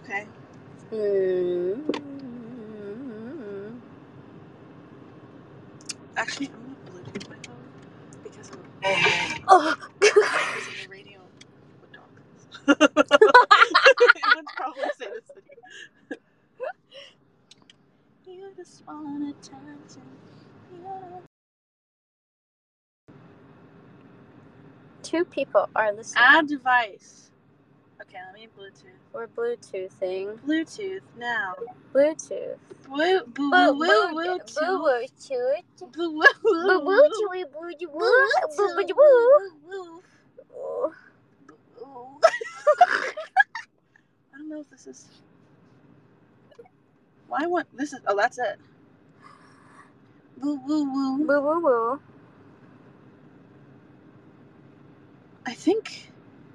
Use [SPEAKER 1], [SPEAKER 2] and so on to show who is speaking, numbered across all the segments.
[SPEAKER 1] Okay. Actually, I'm gonna Bluetooth my phone because I'm because of the radio with dogs. It would probably say this video. You just want attention.
[SPEAKER 2] Two people are listening.
[SPEAKER 1] Add device. Okay, let me Bluetooth.
[SPEAKER 2] We're Bluetoothing.
[SPEAKER 1] Bluetooth now.
[SPEAKER 2] Bluetooth.
[SPEAKER 1] Bluetooth. Bluetooth. I don't know if this is. Why what? This is. Oh, that's it. Woo woo woo.
[SPEAKER 2] Woo woo woo.
[SPEAKER 1] I think.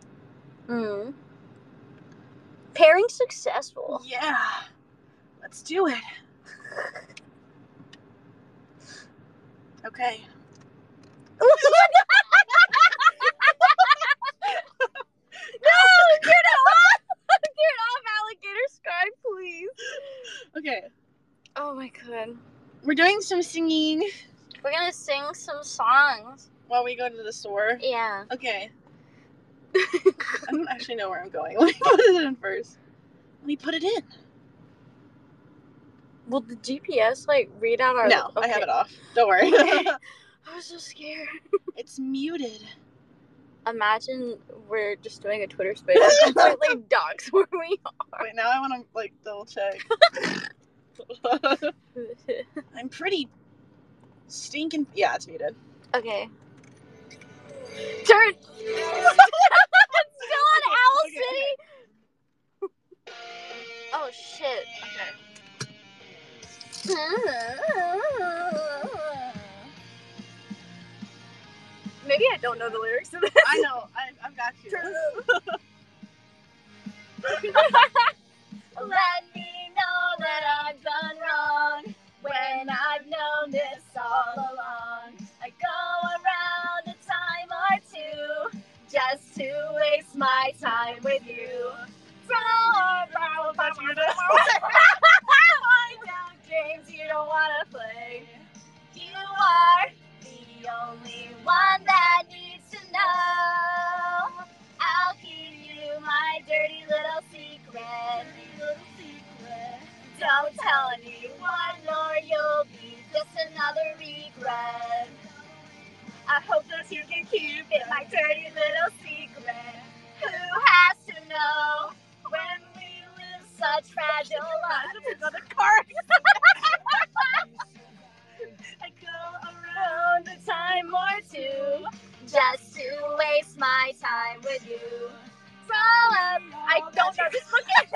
[SPEAKER 2] Pairing successful.
[SPEAKER 1] Yeah. Let's do it. Okay.
[SPEAKER 2] No, get it off! Get it off, Alligator Sky, please.
[SPEAKER 1] Okay.
[SPEAKER 2] Oh my god.
[SPEAKER 1] We're doing some singing.
[SPEAKER 2] We're gonna sing some songs.
[SPEAKER 1] While we go to the store?
[SPEAKER 2] Yeah.
[SPEAKER 1] Okay. I don't actually know where I'm going. Let me put it in first. Let me put it in.
[SPEAKER 2] Will the GPS, read out our...
[SPEAKER 1] No, okay. I have it off. Don't worry.
[SPEAKER 2] I was so scared.
[SPEAKER 1] It's muted.
[SPEAKER 2] Imagine we're just doing a Twitter space and completely docs where we are.
[SPEAKER 1] Wait, now I want to, double check. I'm pretty stinking... Yeah, it's muted.
[SPEAKER 2] Okay. Turn! It's still on Owl City? Okay. Oh, shit. Okay. Maybe I don't know the lyrics to this.
[SPEAKER 1] I know. I've got you.
[SPEAKER 2] Let me know that I've done wrong when I've known this all along. I go around a time or two just to waste my time with you. Find out games you don't want to play. You are the only one that needs to know. I'll give you my dirty little secret. Don't tell anyone or you'll be just another regret. I hope that you can keep it, my dirty little secret. Who has to know when we live such fragile lives?
[SPEAKER 1] Another card.
[SPEAKER 2] I go around a time or two just to waste my time with you. I don't know this fucking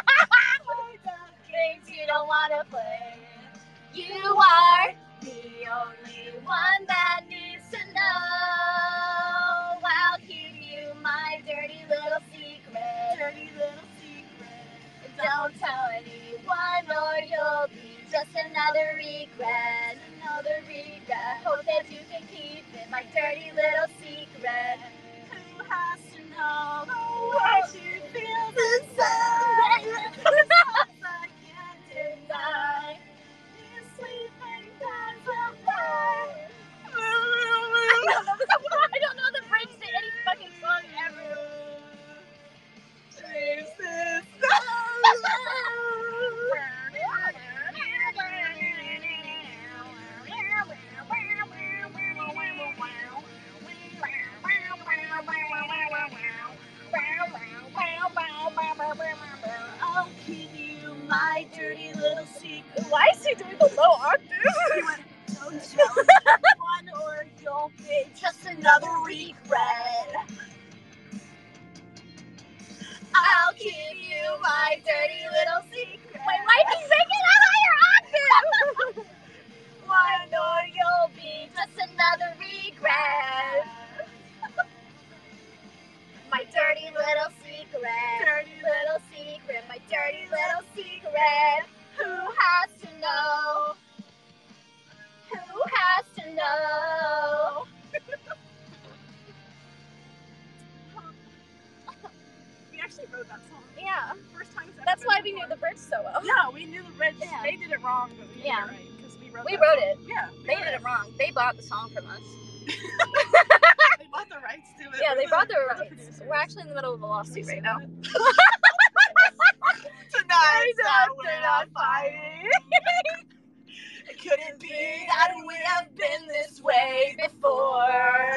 [SPEAKER 2] games you don't want to play. You are the only one that needs to know. I'll give you my dirty little secret. Dirty little secret. Don't tell anyone or you'll be just another regret. Another regret. Hope that you can keep it, my dirty little secret. Who has to know what you feel inside? I can't deny these sleeping times of mine. I don't know the bridge to any fucking song ever. Chase this I'll give you my dirty little secret. Why is he doing the low octave? Don't tell anyone or you'll be just another regret. I'll give you my dirty little secret. Wait, why did you make it a higher octave? One or you'll be just another regret. My dirty little secret. Dirty little secret. My dirty little secret. Who has to know? Who has to know?
[SPEAKER 1] actually wrote that song.
[SPEAKER 2] Yeah.
[SPEAKER 1] First time it's ever
[SPEAKER 2] That's
[SPEAKER 1] been
[SPEAKER 2] why we knew
[SPEAKER 1] before.
[SPEAKER 2] the bridge so well.
[SPEAKER 1] Yeah, we knew the bridge.
[SPEAKER 2] Yeah.
[SPEAKER 1] They did it wrong, but we
[SPEAKER 2] Yeah.
[SPEAKER 1] did it right because we wrote.
[SPEAKER 2] We
[SPEAKER 1] that
[SPEAKER 2] wrote
[SPEAKER 1] song.
[SPEAKER 2] it.
[SPEAKER 1] Yeah.
[SPEAKER 2] They did it wrong. They bought the song from us.
[SPEAKER 1] They bought the rights to it.
[SPEAKER 2] Yeah, they bought the
[SPEAKER 1] we're
[SPEAKER 2] rights.
[SPEAKER 1] producers.
[SPEAKER 2] We're actually in the middle of a lawsuit right now.
[SPEAKER 1] Tonight that we're not fighting. It couldn't be that we have been this way before.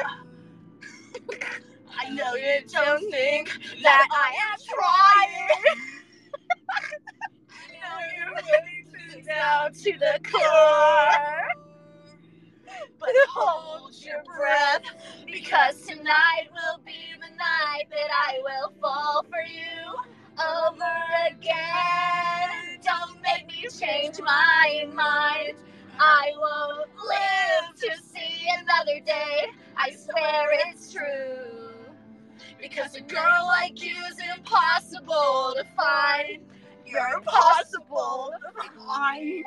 [SPEAKER 1] I know you don't think that I am trying. I know you're really down to the core. But hold your breath, because tonight will be the night that I will fall for you over again. Don't make me change my mind. I won't live to see another day. I swear it's true. Because a girl like you's impossible to find. You're impossible to find.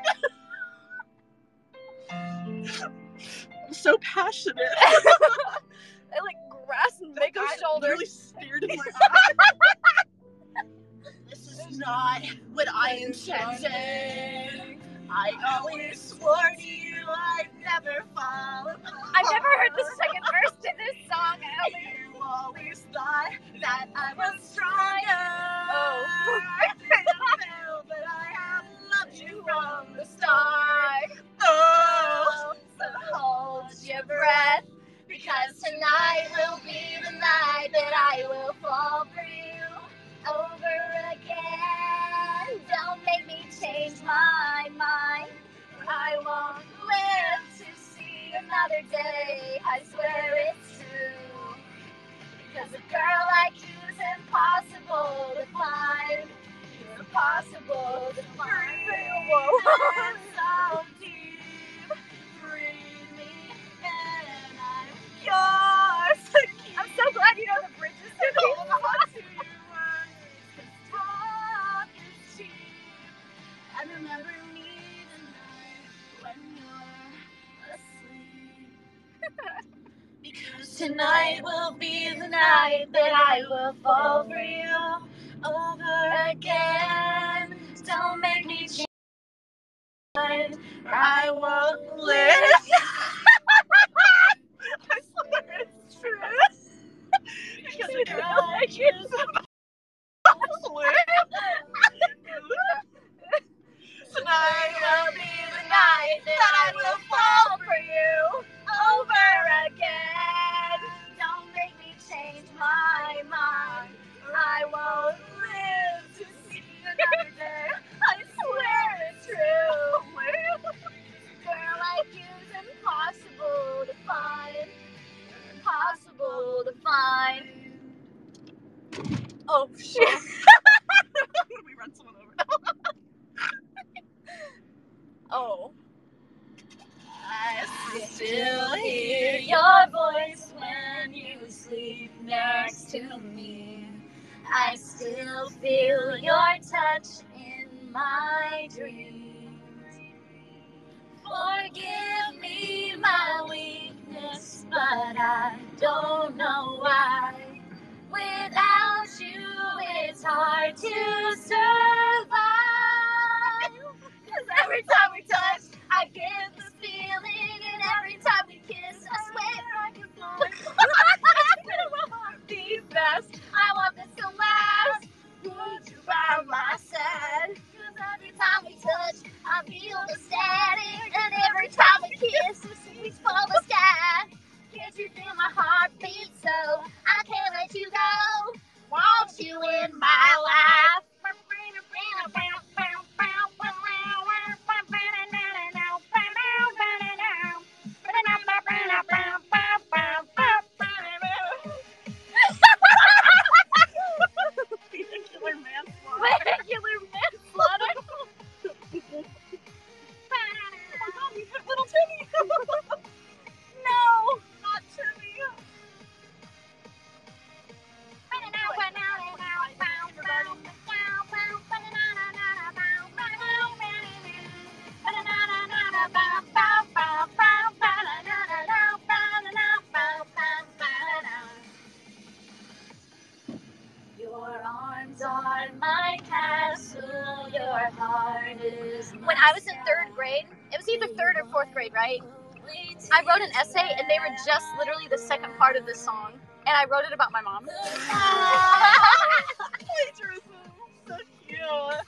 [SPEAKER 1] I'm so passionate.
[SPEAKER 2] I like grasp Mako's shoulder.
[SPEAKER 1] Really stared in my eye. This is not what I intended. I always swore to you I'd never fall apart.
[SPEAKER 2] I've never heard the second verse to this song.
[SPEAKER 1] You always thought that I was stronger.
[SPEAKER 2] Oh.
[SPEAKER 1] I failed, but I have loved you from the start. Oh, so hold your breath, because tonight will be the night that I will fall for you over again. Don't make me change my mind. I won't live to see another day. I swear it's true. Because a girl like you's impossible to find. You're impossible to find. Whoa. So deep. Breathe me and I'm yours.
[SPEAKER 2] I'm so glad you know the bridges.
[SPEAKER 1] Hold on to your words, 'cause talk is cheap. And remember me tonight when you're asleep. Because tonight will be the night that I will fall for you over again. Don't make me change my mind. I won't live. I swear it's true. Because a girl like you's tonight will be the night that I will fall for you over again. Don't make me change my mind. I won't live to see another day. I swear it's true. Girl like you's impossible to find. Impossible to find. Oh shit. We run someone over now.
[SPEAKER 2] Oh.
[SPEAKER 1] I still hear your voice when you sleep next to me. I still feel your touch in my dreams. Forgive me my weakness, but I don't know why. Without you, it's hard to survive. 'Cause every time we touch, I get this feeling, and every time we kiss, I swear I can fly. Be best. I want this to last. Would you by my side? 'Cause every time we touch, I feel the static, and every time we kiss, we reach for the sky. Can't you feel my heartbeat? So I can't let you go. Want you in my life. Vehicular manslaughter.
[SPEAKER 2] Vehicular manslaughter.
[SPEAKER 1] Oh my god, we hit little Timmy.
[SPEAKER 2] No.
[SPEAKER 1] Not Timmy.
[SPEAKER 2] when I was in 3rd grade, it was either 3rd or 4th grade, right? I wrote an essay, and they were just literally the second part of this song, and I wrote it about my mom.
[SPEAKER 1] Plagiarism. So cute.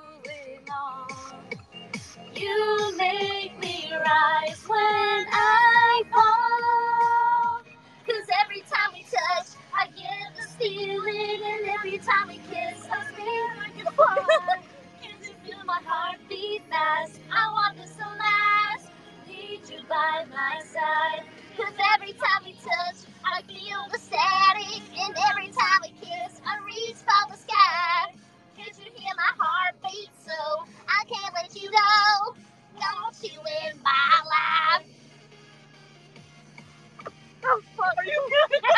[SPEAKER 2] You make me rise when I fall. 'Cause every time we touch, I get this feeling, and every time we kiss, I feel like it's fun. Can you feel my heart beat fast? I want this to last. Need you by my side. 'Cause every time we touch, I feel the static, and every time we kiss, I reach for the sky. Can't you hear my heart beat? So I can't let you go. Don't you in my life.
[SPEAKER 1] Oh, fuck. Are you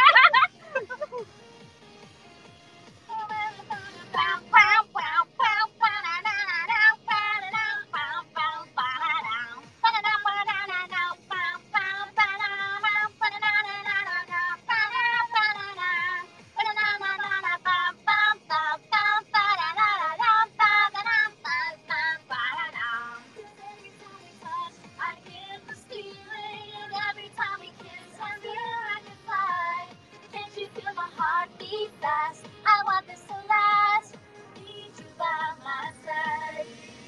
[SPEAKER 2] I want this to last. Need you by my side.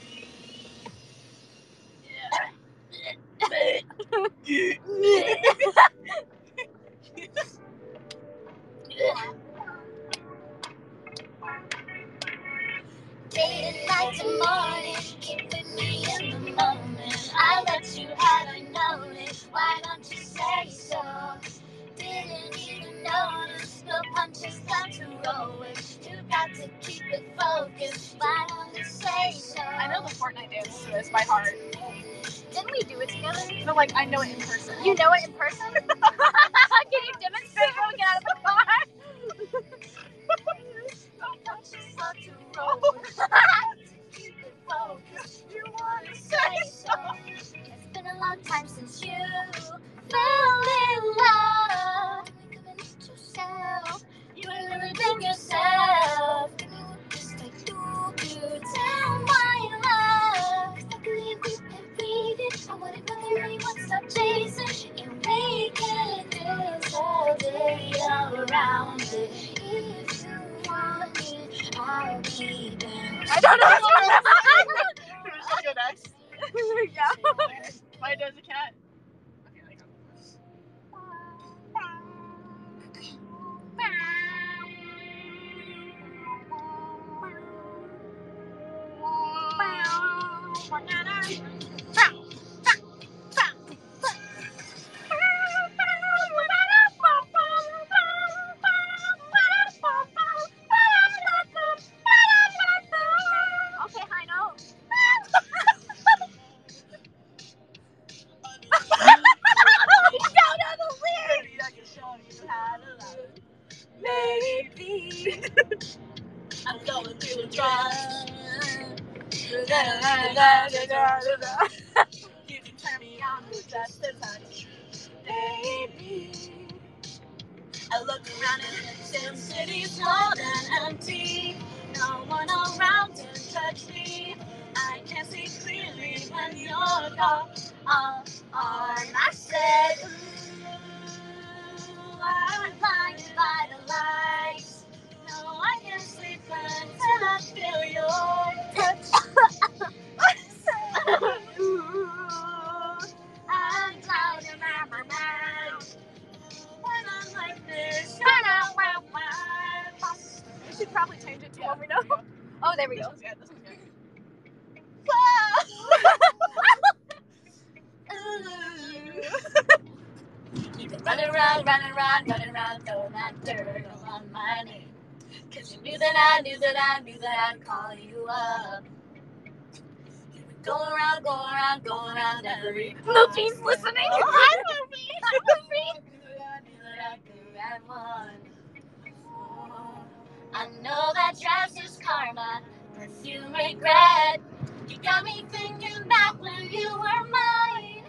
[SPEAKER 2] Day and night to morning, keeping me in the moment. I let you have it notice. Why don't you say so? Didn't even notice the punches come to roll with. You got to keep it focused. Why don't you say so?
[SPEAKER 1] I know the Fortnite dance to this by heart.
[SPEAKER 2] Didn't we do it together?
[SPEAKER 1] No, like, I know it in person.
[SPEAKER 2] You know it in person? Can you demonstrate when we get out of the car? You wanna say so? It's been a long time since you fell in love. Yourself. You ain't really been yourself. Just like you tell my love. 'Cause luckily we've been reading. I wouldn't really want to stop chasing. And we can dance all day around it. If you want me, I'll be there.
[SPEAKER 1] I don't know. Can we just go next?
[SPEAKER 2] Yeah.
[SPEAKER 1] My Doja Cat. Okay, I got this.
[SPEAKER 2] Okay, high note. You don't know the lyrics.
[SPEAKER 1] Maybe I can show you how to love.
[SPEAKER 2] Maybe
[SPEAKER 1] I'm going through a drought. You can turn me on with just a touch, baby. I look around and Sim City's more than empty. No one around to touch me. I can see clearly when you're gone. I said, ooh, I'm blinded by the lights. No, I can't sleep until I feel your touch. I said, ooh, I'm drowning in my mind. When I'm like this,
[SPEAKER 2] we should probably change it to what we know. Oh, there we
[SPEAKER 1] This
[SPEAKER 2] go.
[SPEAKER 1] one's good. This one's good. Keep it running around, throw that dirt on my name. 'Cause you knew that I'd call you up. You would go around every.
[SPEAKER 2] Luffy's listening.
[SPEAKER 1] Oh, hi, Luffy.
[SPEAKER 2] Hi, Luffy.
[SPEAKER 1] Knew that I could have won.
[SPEAKER 2] I know that drives is karma, perfume regret. You got me thinking back when you were mine.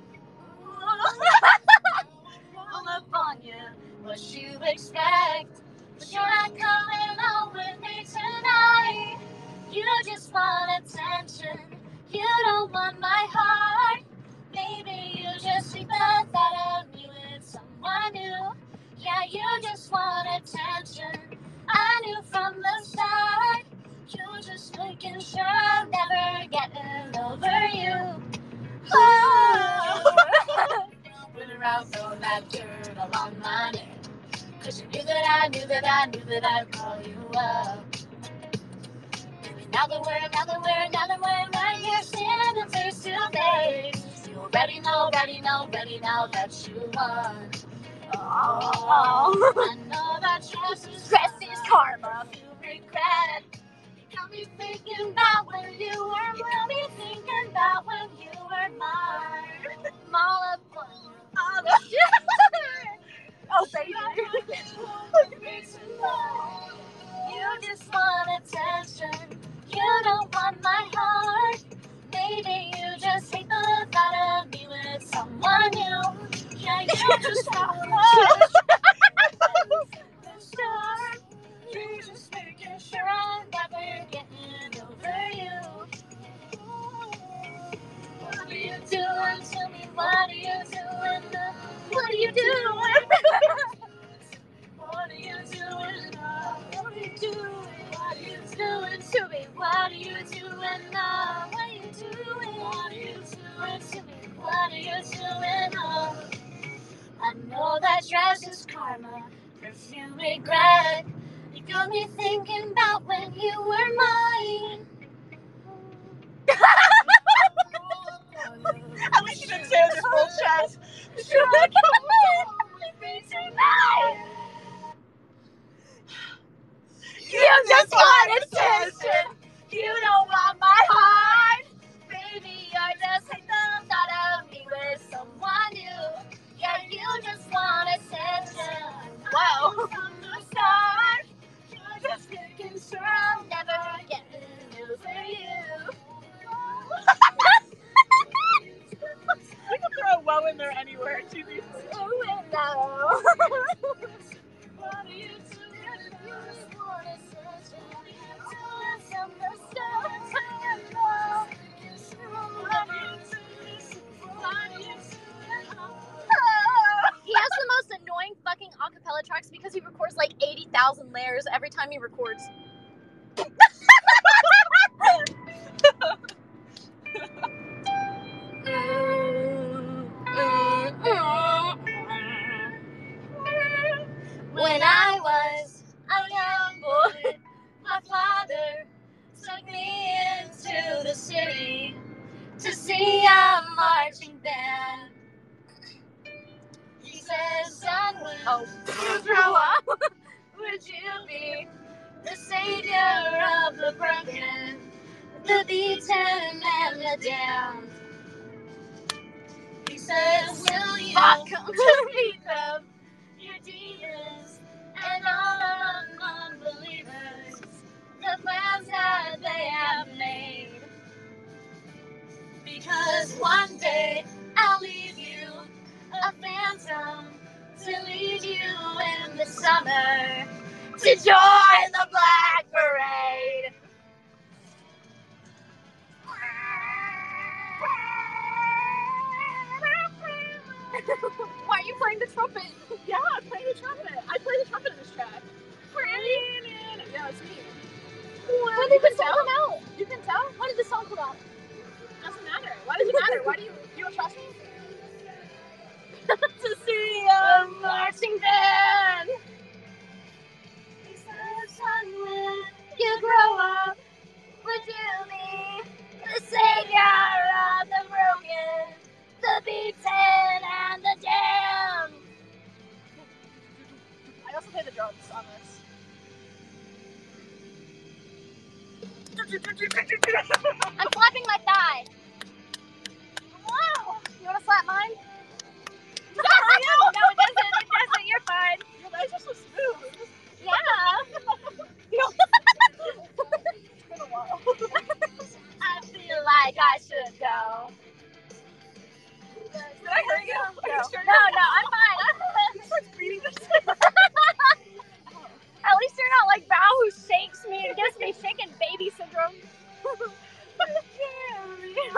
[SPEAKER 2] Pull up on you, what you expect. But you're not coming home with me tonight. You just want attention. You don't want my heart. Maybe you just think the thought of me with someone new. Yeah, you just want attention. I knew from the start. You were just making sure I'm never getting over you. Oh. Went around throwing that dirt all on my name. 'Cause you knew that I knew that I knew that I'd call you up. Now that we're right here standing face to face, you already know that you won. Oh, I know that stress is karma. You regret. You got me thinking about when you were mine. Got me thinking about when you were mine. All up one. Oh, baby. You just want attention. You don't want my heart. Maybe you just hate the thought of me with someone new. Yeah, you just want attention. You're just making sure I'm never getting over you. What are you doing to me? What are you doing? What are you doing? What are you doing now? What are you doing? What are you doing to me? What are you doing now? What are you doing? What are you doing to me? What are you doing now? I know that dress is karma, perfume regret. You got me thinking about when you were mine.
[SPEAKER 1] At least you didn't say it with your full chest. You just want attention. You don't want my heart.
[SPEAKER 2] Baby, I just hate the thought of me with someone new. Yeah, you just want attention.
[SPEAKER 1] Wow.
[SPEAKER 2] From the start, you're just making sure I'm never getting over you.
[SPEAKER 1] We can throw a woe in there anywhere. It's easy.
[SPEAKER 2] Oh, and no.
[SPEAKER 1] What are you doing?
[SPEAKER 2] You just want attention. Doing some of the stuff I know. He has the most annoying fucking acapella tracks because he records like 80,000 layers every time he records. When I was a young boy, my father took me into the city to see a marching band. He said, son, when you grow up, would you be the savior of the broken, the beaten, and the damned? He says, will you defeat them, your demons, and all unbelievers, the plans that they have made? Because one day I'll leave you a phantom to lead you in the summer to join the Black Parade. Why are you playing the trumpet?
[SPEAKER 1] Yeah, I play the trumpet. I play the trumpet in this track.
[SPEAKER 2] Really?
[SPEAKER 1] Yeah, it's me.
[SPEAKER 2] When did the song come out?
[SPEAKER 1] You can tell?
[SPEAKER 2] When did the song come out?
[SPEAKER 1] Doesn't matter. Why does it matter? Why do you don't trust me?
[SPEAKER 2] To see a marching band. He said, son, when you grow up, would you be the savior of the broken, the beaten, and the damned?
[SPEAKER 1] I also play the drums on this.
[SPEAKER 2] I'm slapping my thigh. Wow. You want to slap mine? No, it doesn't. You're fine.
[SPEAKER 1] Your legs are so smooth.
[SPEAKER 2] Yeah.
[SPEAKER 1] It's been a while.
[SPEAKER 2] I feel like I should go.
[SPEAKER 1] Did I hurt you? Are you sure?
[SPEAKER 2] No, I'm fine.
[SPEAKER 1] He starts beating the
[SPEAKER 2] At least you're not like Bao who shakes me and gives me shaken baby syndrome.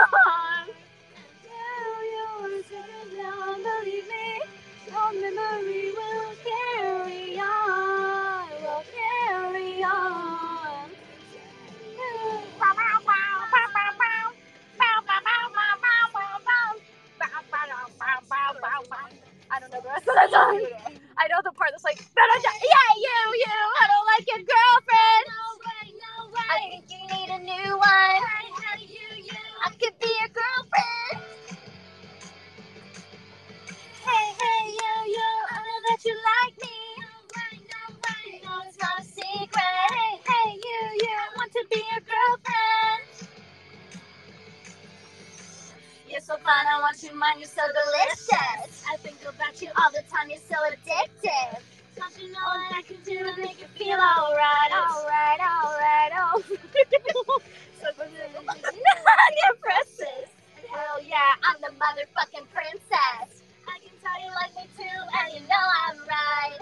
[SPEAKER 1] was like, yeah, you, I don't like your girlfriend.
[SPEAKER 2] No way.
[SPEAKER 1] I think you need a new one.
[SPEAKER 2] Hey, you.
[SPEAKER 1] I could be your girlfriend. Hey, you, I know that you like me.
[SPEAKER 2] No way.
[SPEAKER 1] No, it's not a secret. Hey, you, I want to be your girlfriend. You're so fine, I want you mine, you're so delicious. I think about you all the time, you're so addictive.
[SPEAKER 2] Don't you know what I can do to make you feel
[SPEAKER 1] alright. You're princess. Hell yeah, I'm the motherfucking princess.
[SPEAKER 2] I can tell you like me too,
[SPEAKER 1] And you know I'm right.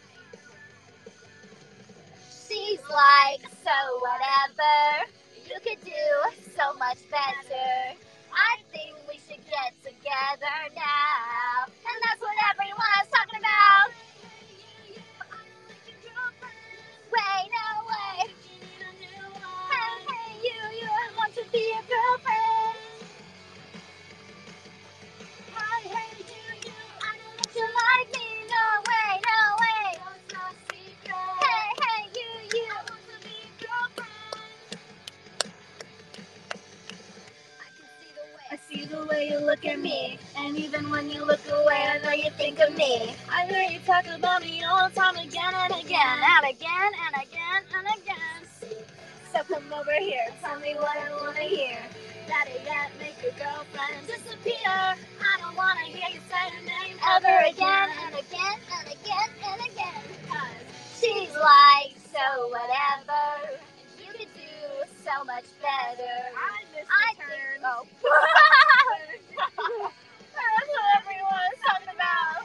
[SPEAKER 1] She's like, so whatever. You could do so much better. I think we should get together now. And that's what everyone's talking about. Way, no way. Hey, you, I want to be your girlfriend. Hey, you, I know that you like me. No way. Hey, you,
[SPEAKER 2] I want to be your girlfriend.
[SPEAKER 1] I see the way you look at me. And even when you look away, I know you think of me.
[SPEAKER 2] I hear you talk about me all the time, again and again.
[SPEAKER 1] And again. So come over here, tell me what I wanna hear.
[SPEAKER 2] Better yet, make your girlfriend disappear. I don't want to hear you say her name
[SPEAKER 1] Ever again and again. Cause she's like, so whatever. You could do so much better.
[SPEAKER 2] I missed
[SPEAKER 1] I
[SPEAKER 2] the turn.
[SPEAKER 1] think. Oh. That's what everyone's talking about.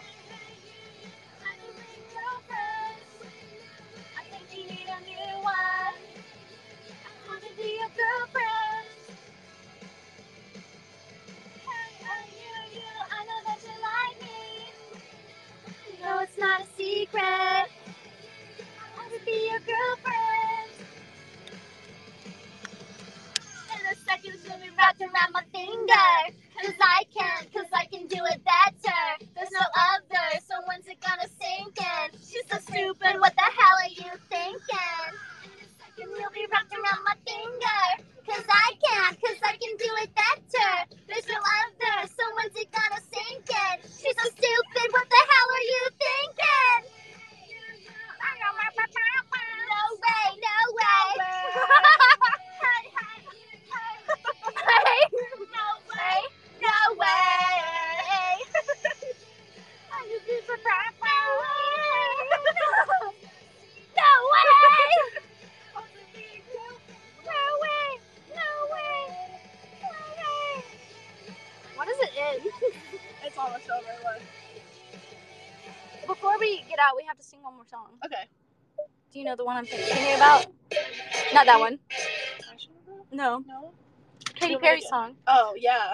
[SPEAKER 1] I think you need a new one. I want to be your girlfriend. Hey, you, I know that you like me. No, it's not a secret. I want to be your girlfriend. In a second, she'll be wrapped around my finger. Cause I can do it better. There's no other, so when's it gonna sink in? She's so stupid, what the hell are you thinking? In a second, you'll be wrapped around my finger. Cause I can do it better. There's no other, so when's it gonna sink in? She's so stupid, what the hell are you thinking? No way. No way. What is it in?
[SPEAKER 2] It's almost over. Look.
[SPEAKER 1] Before we get out, we have to sing one more song.
[SPEAKER 2] Okay.
[SPEAKER 1] Do you know the one I'm thinking about? Not that one. No.
[SPEAKER 2] No.
[SPEAKER 1] Katy Perry song.
[SPEAKER 2] Oh yeah.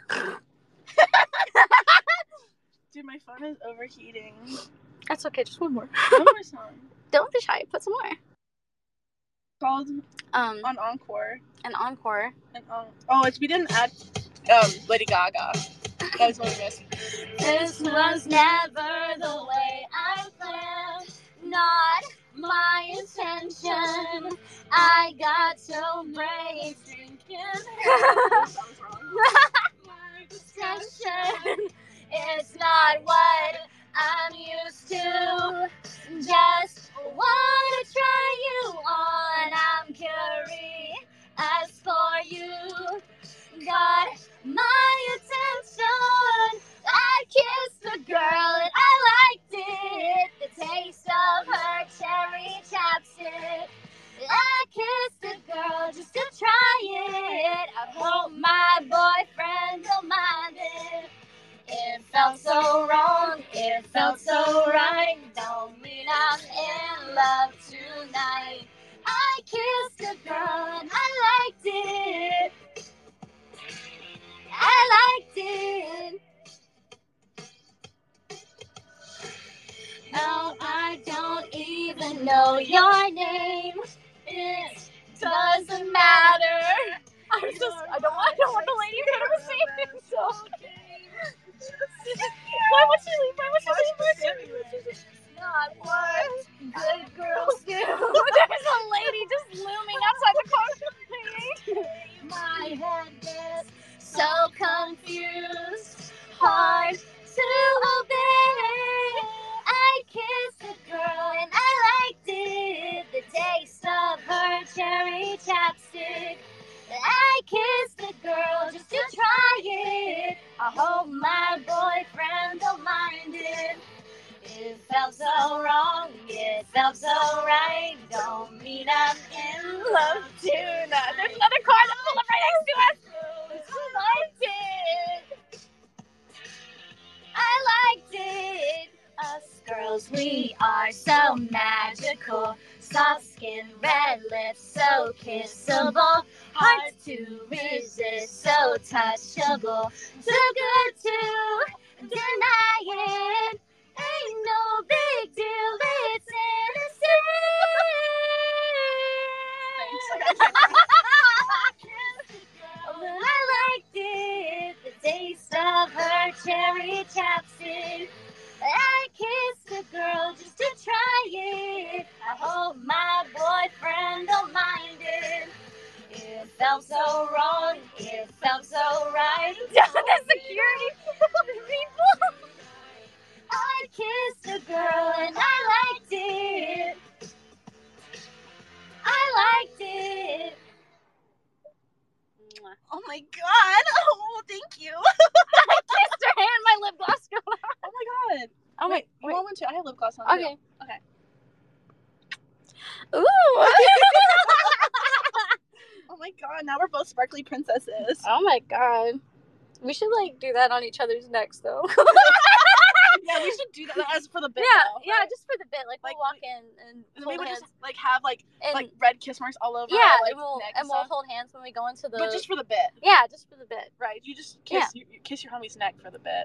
[SPEAKER 2] Dude, my phone is overheating.
[SPEAKER 1] That's okay. Just one more.
[SPEAKER 2] One more song.
[SPEAKER 1] Don't be shy. Put some more.
[SPEAKER 2] Called
[SPEAKER 1] On
[SPEAKER 2] Encore.
[SPEAKER 1] An encore.
[SPEAKER 2] We didn't add Lady Gaga. That was what we missed.
[SPEAKER 1] This was never the way I planned. Not my intention. I got so brave thinking.
[SPEAKER 2] That was wrong.
[SPEAKER 1] My attention. It's not what I'm used to. Just wanna try you on. I'm curious for you. Got my attention. I kissed the girl and I liked it. The taste of her cherry chapstick. I kissed the girl just to try it. I hope my boyfriend don't mind it. It felt so wrong, it felt so right. Don't mean I'm in love tonight. I kissed the girl and I liked it. No, I don't even know your name. It doesn't matter. I don't want the lady to sing. So. Why would she leave?
[SPEAKER 2] not what good girls do. There's a lady just looming outside the car. My head is so confused, hard to obey. I kissed a girl and I liked it. The taste of her cherry chapstick. I kissed a girl just to try it. I hope my boyfriend don't mind it. It felt so wrong, it felt so right. Don't mean I'm in love tonight. There's another car that pulled up right next to us. I liked it. I liked it. Us girls, we are so magical. Soft skin, red lips, so kissable. Hard to resist, so touchable. Too good to deny it. Ain't no big deal, it's innocent. But I liked it, the taste of her cherry chapstick. I kissed a girl just to try it. I hope my boyfriend don't mind it. It felt so wrong, it felt so right. The security people. I kissed a girl and I liked it. I liked it.
[SPEAKER 1] Oh my god. Oh, thank you.
[SPEAKER 2] I kissed her hand, my lip gloss got off.
[SPEAKER 1] Oh my god.
[SPEAKER 2] Oh
[SPEAKER 1] Wait,
[SPEAKER 2] my.
[SPEAKER 1] you want one too? I have lip gloss on too.
[SPEAKER 2] Okay.
[SPEAKER 1] Okay.
[SPEAKER 2] Ooh.
[SPEAKER 1] Oh my god, now we're both sparkly princesses.
[SPEAKER 2] Oh my god. We should do that on each other's necks though.
[SPEAKER 1] Yeah, we should do that as for the bit.
[SPEAKER 2] Yeah,
[SPEAKER 1] though,
[SPEAKER 2] yeah,
[SPEAKER 1] right?
[SPEAKER 2] just for the bit. We'll walk in and
[SPEAKER 1] And
[SPEAKER 2] hold
[SPEAKER 1] we would
[SPEAKER 2] hands.
[SPEAKER 1] just have
[SPEAKER 2] And
[SPEAKER 1] red kiss marks all over.
[SPEAKER 2] yeah,
[SPEAKER 1] our, neck
[SPEAKER 2] and we'll
[SPEAKER 1] stuff.
[SPEAKER 2] hold hands when we go into the.
[SPEAKER 1] But just for the bit,
[SPEAKER 2] yeah, just for the bit.
[SPEAKER 1] right? You just kiss you kiss your homie's neck for the bit.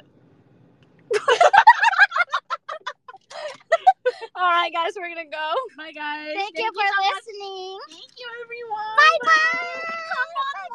[SPEAKER 2] All right, guys, we're gonna go.
[SPEAKER 1] Bye, guys.
[SPEAKER 2] Thank you for
[SPEAKER 1] so much.
[SPEAKER 2] listening.
[SPEAKER 1] Thank you, everyone.
[SPEAKER 2] Bye bye.